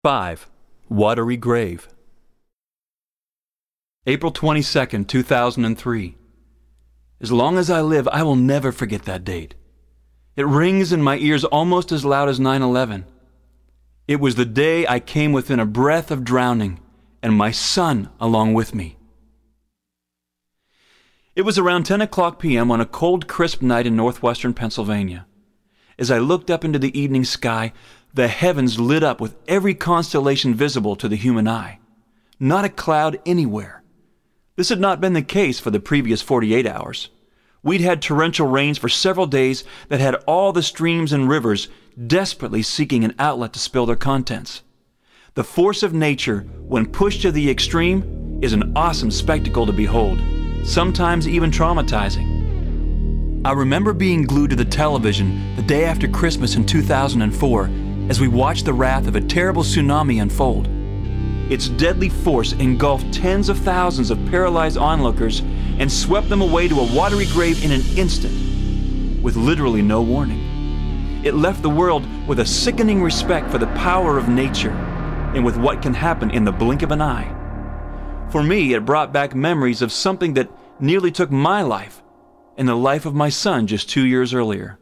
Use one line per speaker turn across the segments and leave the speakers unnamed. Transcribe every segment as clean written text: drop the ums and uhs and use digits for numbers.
5. Watery Grave. April 22nd, 2003. As long as I live, I will never forget that date. It rings in my ears almost as loud as 9/11. It was the day I came within a breath of drowning, and my son along with me. It was around 10 p.m. on a cold, crisp night in northwestern Pennsylvania. As I looked up into the evening sky, the heavens lit up with every constellation visible to the human eye. Not a cloud anywhere. This had not been the case for the previous 48 hours. We'd had torrential rains for several days that had all the streams and rivers desperately seeking an outlet to spill their contents. The force of nature, when pushed to the extreme, is an awesome spectacle to behold, sometimes even traumatizing. I remember being glued to the television the day after Christmas in 2004 as we watched the wrath of a terrible tsunami unfold. Its deadly force engulfed tens of thousands of paralyzed onlookers and swept them away to a watery grave in an instant, with literally no warning. It left the world with a sickening respect for the power of nature and with what can happen in the blink of an eye. For me, it brought back memories of something that nearly took my life and the life of my son just 2 years earlier.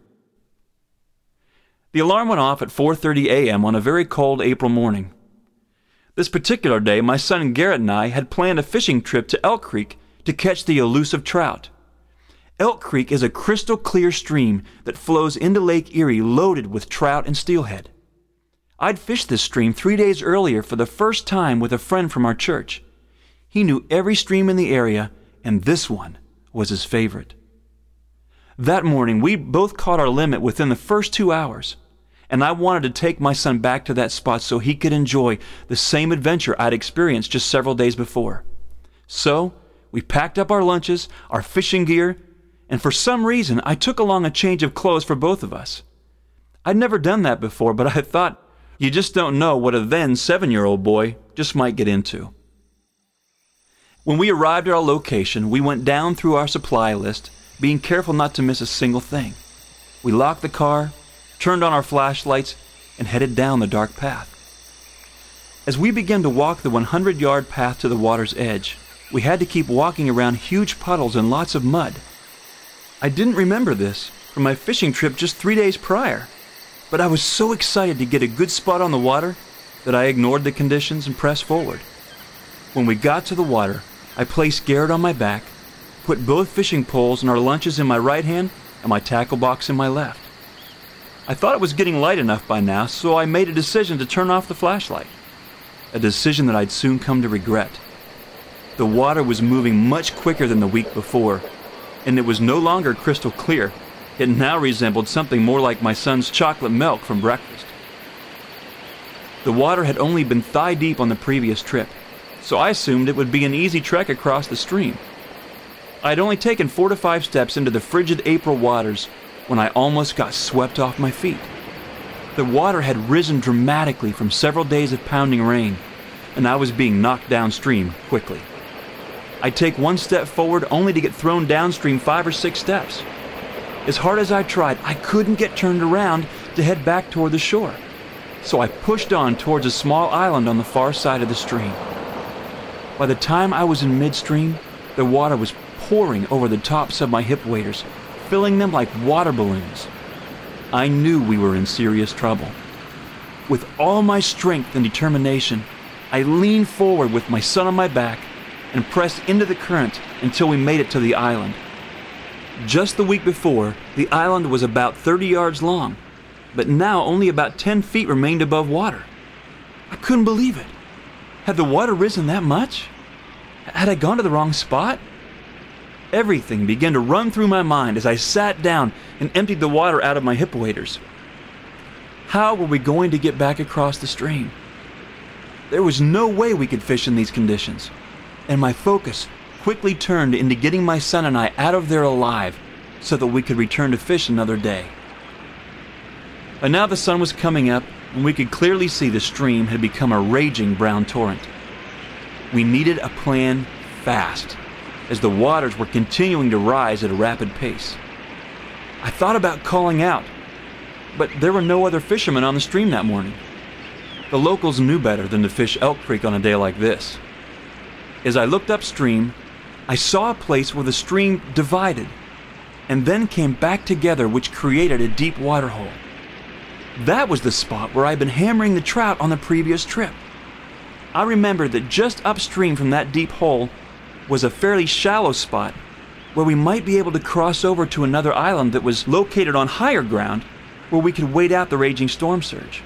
The alarm went off at 4:30 a.m. on a very cold April morning. This particular day, my son Garrett and I had planned a fishing trip to Elk Creek to catch the elusive trout. Elk Creek is a crystal clear stream that flows into Lake Erie loaded with trout and steelhead. I'd fished this stream 3 days earlier for the first time with a friend from our church. He knew every stream in the area, and this one was his favorite. That morning, we both caught our limit within the first 2 hours, and I wanted to take my son back to that spot so he could enjoy the same adventure I'd experienced just several days before. So, we packed up our lunches, our fishing gear, and for some reason, I took along a change of clothes for both of us. I'd never done that before, but I thought, you just don't know what a then 7-year-old boy just might get into. When we arrived at our location, we went down through our supply list, being careful not to miss a single thing. We locked the car, turned on our flashlights, and headed down the dark path. As we began to walk the 100-yard path to the water's edge, we had to keep walking around huge puddles and lots of mud. I didn't remember this from my fishing trip just 3 days prior, but I was so excited to get a good spot on the water that I ignored the conditions and pressed forward. When we got to the water, I placed Garrett on my back, put both fishing poles and our lunches in my right hand and my tackle box in my left. I thought it was getting light enough by now, so I made a decision to turn off the flashlight. A decision that I'd soon come to regret. The water was moving much quicker than the week before, and it was no longer crystal clear. It now resembled something more like my son's chocolate milk from breakfast. The water had only been thigh deep on the previous trip, so I assumed it would be an easy trek across the stream. I had only taken 4 to 5 steps into the frigid April waters when I almost got swept off my feet. The water had risen dramatically from several days of pounding rain, and I was being knocked downstream quickly. I'd take 1 step forward only to get thrown downstream 5 or 6 steps. As hard as I tried, I couldn't get turned around to head back toward the shore, so I pushed on towards a small island on the far side of the stream. By the time I was in midstream, the water was pouring over the tops of my hip waders, filling them like water balloons. I knew we were in serious trouble. With all my strength and determination, I leaned forward with my son on my back and pressed into the current until we made it to the island. Just the week before, the island was about 30 yards long, but now only about 10 feet remained above water. I couldn't believe it. Had the water risen that much? Had I gone to the wrong spot? Everything began to run through my mind as I sat down and emptied the water out of my hip waders. How were we going to get back across the stream? There was no way we could fish in these conditions, and my focus quickly turned into getting my son and I out of there alive so that we could return to fish another day. By now the sun was coming up, and we could clearly see the stream had become a raging brown torrent. We needed a plan fast, as the waters were continuing to rise at a rapid pace. I thought about calling out, but there were no other fishermen on the stream that morning. The locals knew better than to fish Elk Creek on a day like this. As I looked upstream, I saw a place where the stream divided and then came back together, which created a deep water hole. That was the spot where I'd been hammering the trout on the previous trip. I remembered that just upstream from that deep hole was a fairly shallow spot where we might be able to cross over to another island that was located on higher ground where we could wait out the raging storm surge.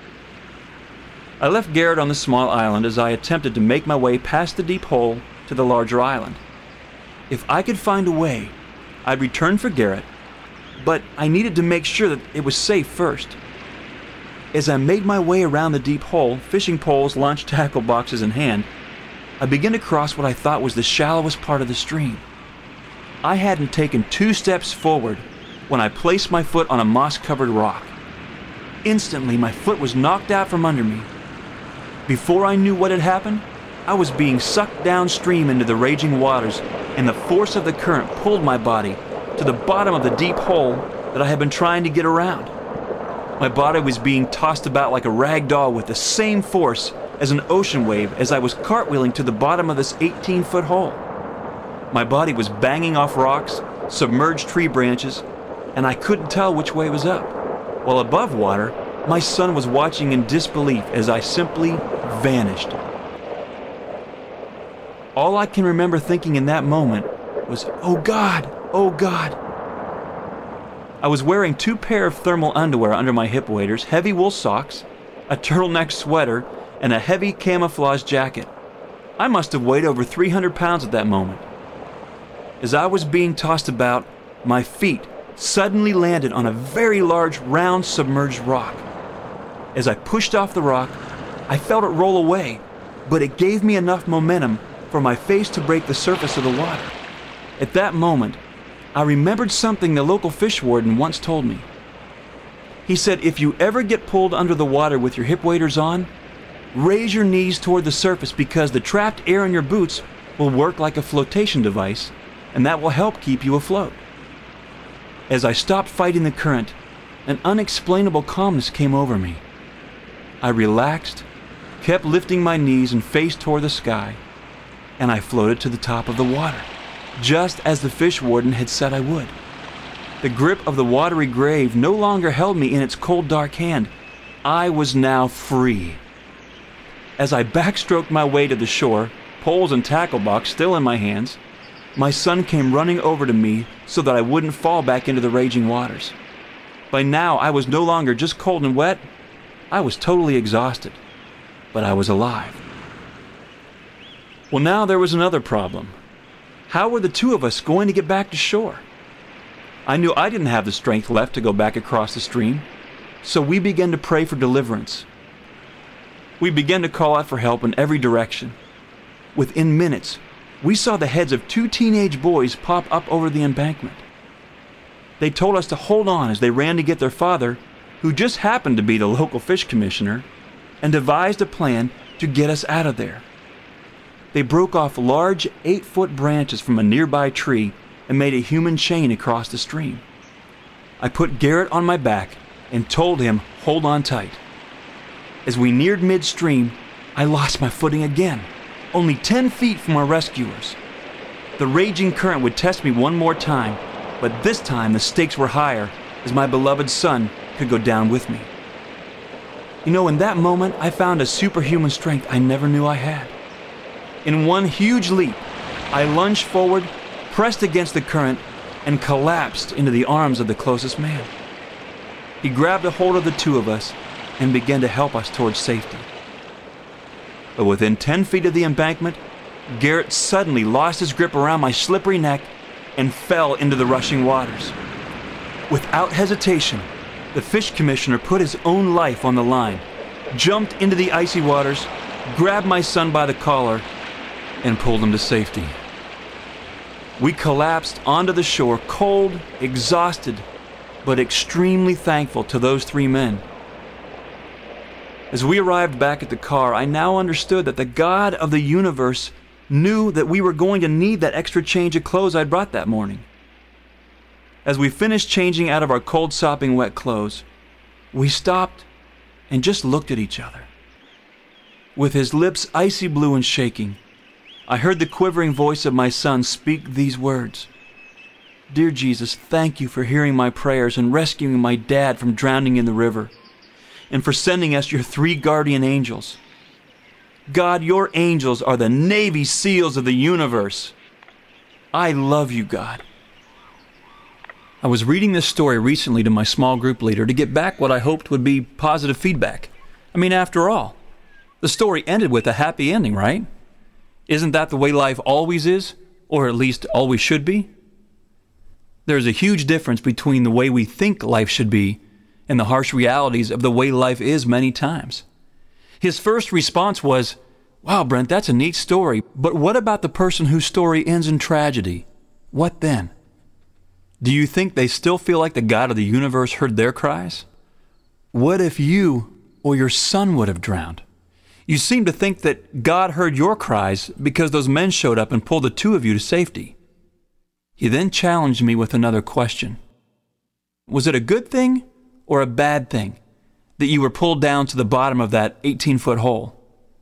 I left Garrett on the small island as I attempted to make my way past the deep hole to the larger island. If I could find a way, I'd return for Garrett, but I needed to make sure that it was safe first. As I made my way around the deep hole, fishing poles, launch tackle boxes in hand, I began to cross what I thought was the shallowest part of the stream. I hadn't taken 2 steps forward when I placed my foot on a moss-covered rock. Instantly, my foot was knocked out from under me. Before I knew what had happened, I was being sucked downstream into the raging waters, and the force of the current pulled my body to the bottom of the deep hole that I had been trying to get around. My body was being tossed about like a rag doll with the same force as an ocean wave as I was cartwheeling to the bottom of this 18-foot hole. My body was banging off rocks, submerged tree branches, and I couldn't tell which way was up. While above water, my son was watching in disbelief as I simply vanished. All I can remember thinking in that moment was, "Oh God, oh God." I was wearing 2 pair of thermal underwear under my hip waders, heavy wool socks, a turtleneck sweater, and a heavy camouflage jacket. I must have weighed over 300 pounds at that moment. As I was being tossed about, my feet suddenly landed on a very large, round, submerged rock. As I pushed off the rock, I felt it roll away, but it gave me enough momentum for my face to break the surface of the water. At that moment, I remembered something the local fish warden once told me. He said, if you ever get pulled under the water with your hip waders on, raise your knees toward the surface because the trapped air in your boots will work like a flotation device, and that will help keep you afloat. As I stopped fighting the current, an unexplainable calmness came over me. I relaxed, kept lifting my knees and face toward the sky, and I floated to the top of the water, just as the fish warden had said I would. The grip of the watery grave no longer held me in its cold, dark hand. I was now free. As I backstroked my way to the shore, poles and tackle box still in my hands, my son came running over to me so that I wouldn't fall back into the raging waters. By now, I was no longer just cold and wet. I was totally exhausted, but I was alive. Well, now there was another problem. How were the 2 of us going to get back to shore? I knew I didn't have the strength left to go back across the stream, so we began to pray for deliverance. We began to call out for help in every direction. Within minutes, we saw the heads of 2 teenage boys pop up over the embankment. They told us to hold on as they ran to get their father, who just happened to be the local fish commissioner, and devised a plan to get us out of there. They broke off large 8-foot branches from a nearby tree and made a human chain across the stream. I put Garrett on my back and told him, hold on tight. As we neared midstream, I lost my footing again, only 10 feet from our rescuers. The raging current would test me one more time, but this time the stakes were higher as my beloved son could go down with me. You know, in that moment, I found a superhuman strength I never knew I had. In one huge leap, I lunged forward, pressed against the current, and collapsed into the arms of the closest man. He grabbed a hold of the 2 of us and began to help us towards safety. But within 10 feet of the embankment, Garrett suddenly lost his grip around my slippery neck and fell into the rushing waters. Without hesitation, the fish commissioner put his own life on the line, jumped into the icy waters, grabbed my son by the collar, and pulled him to safety. We collapsed onto the shore, cold, exhausted, but extremely thankful to those 3 men. As we arrived back at the car, I now understood that the God of the universe knew that we were going to need that extra change of clothes I'd brought that morning. As we finished changing out of our cold, sopping wet clothes, we stopped and just looked at each other. With his lips icy blue and shaking, I heard the quivering voice of my son speak these words. Dear Jesus, thank you for hearing my prayers and rescuing my dad from drowning in the river, and for sending us your 3 guardian angels. God, your angels are the Navy SEALs of the universe. I love you, God. I was reading this story recently to my small group leader to get back what I hoped would be positive feedback. I mean, after all, the story ended with a happy ending, right? Isn't that the way life always is? Or at least always should be? There's a huge difference between the way we think life should be and the harsh realities of the way life is many times. His first response was, wow, Brent, that's a neat story, but what about the person whose story ends in tragedy? What then? Do you think they still feel like the God of the universe heard their cries? What if you or your son would have drowned? You seem to think that God heard your cries because those men showed up and pulled the 2 of you to safety. He then challenged me with another question. Was it a good thing or a bad thing that you were pulled down to the bottom of that 18-foot hole?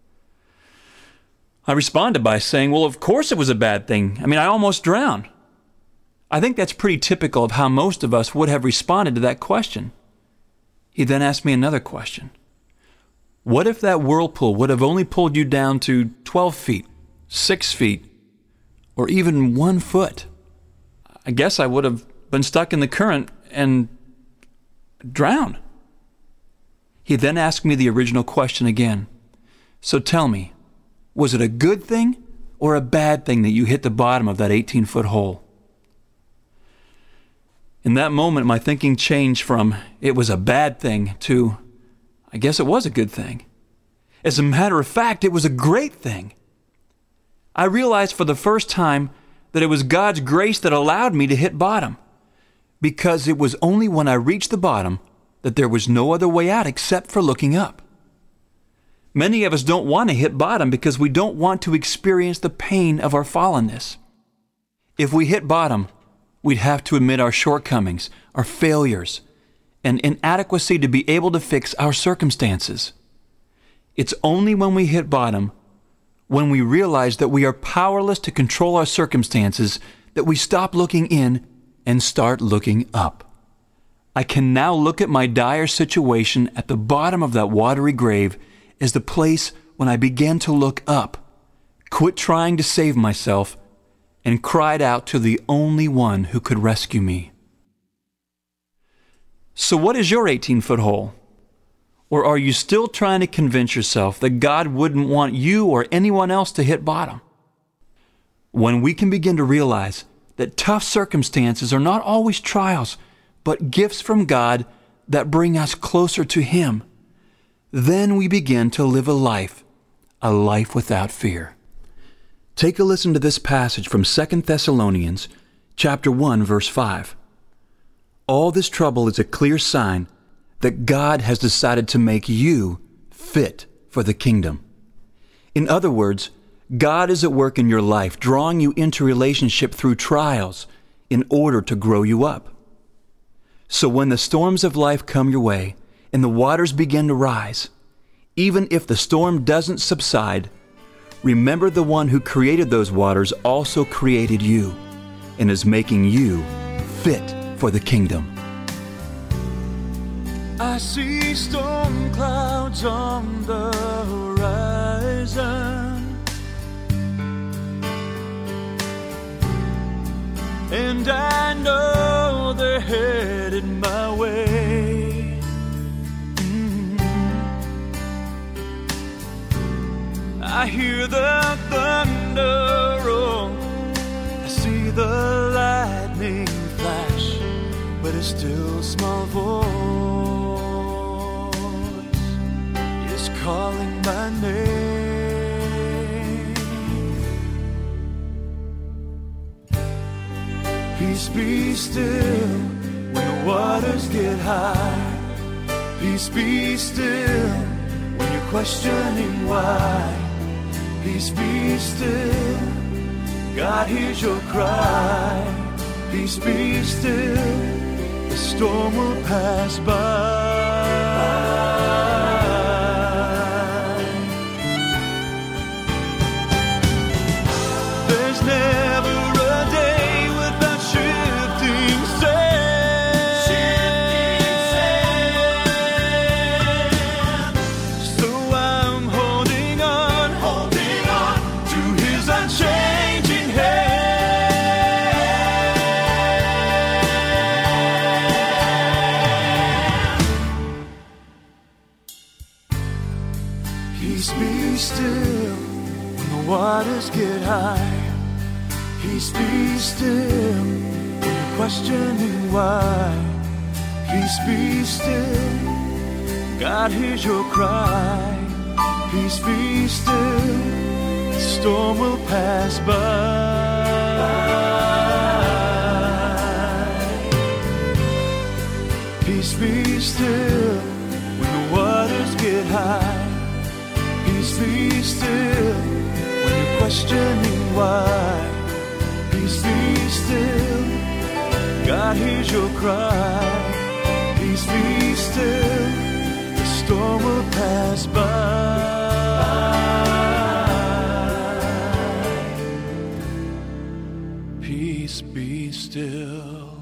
I responded by saying, well, of course it was a bad thing. I mean, I almost drowned. I think that's pretty typical of how most of us would have responded to that question. He then asked me another question. What if that whirlpool would have only pulled you down to 12 feet, 6 feet, or even 1 foot? I guess I would have been stuck in the current and drowned. He then asked me the original question again. So tell me, was it a good thing or a bad thing that you hit the bottom of that 18-foot hole? In that moment, my thinking changed from it was a bad thing to I guess it was a good thing. As a matter of fact, it was a great thing. I realized for the first time that it was God's grace that allowed me to hit bottom, because it was only when I reached the bottom that there was no other way out except for looking up. Many of us don't want to hit bottom because we don't want to experience the pain of our fallenness. If we hit bottom, we'd have to admit our shortcomings, our failures, and inadequacy to be able to fix our circumstances. It's only when we hit bottom, when we realize that we are powerless to control our circumstances, that we stop looking in and start looking up. I can now look at my dire situation at the bottom of that watery grave as the place when I began to look up, quit trying to save myself, and cried out to the only one who could rescue me. So what is your 18-foot hole? Or are you still trying to convince yourself that God wouldn't want you or anyone else to hit bottom? When we can begin to realize that tough circumstances are not always trials, but gifts from God that bring us closer to Him, then we begin to live a life without fear. Take a listen to this passage from 2 Thessalonians chapter 1, verse 5. All this trouble is a clear sign that God has decided to make you fit for the kingdom. In other words, God is at work in your life, drawing you into relationship through trials in order to grow you up. So when the storms of life come your way and the waters begin to rise, even if the storm doesn't subside, remember the one who created those waters also created you and is making you fit for the kingdom. I see storm clouds on the horizon, and I know they're headed my way. I hear the thunder roll, I see the lightning flash, but a still small voice is calling my name. Peace be still when the waters get high. Peace be still when you're questioning why. Peace be still, God hears your cry. Peace be still, the storm will pass by.
Peace be still when the waters get high. Peace be still when you're questioning why. Peace be still, God hears your cry. Peace be still, the storm will pass by. Peace be still when the waters get high. Peace be still when you're questioning why. Peace be still, God hears your cry. Peace be still, the storm will pass by. Peace be still.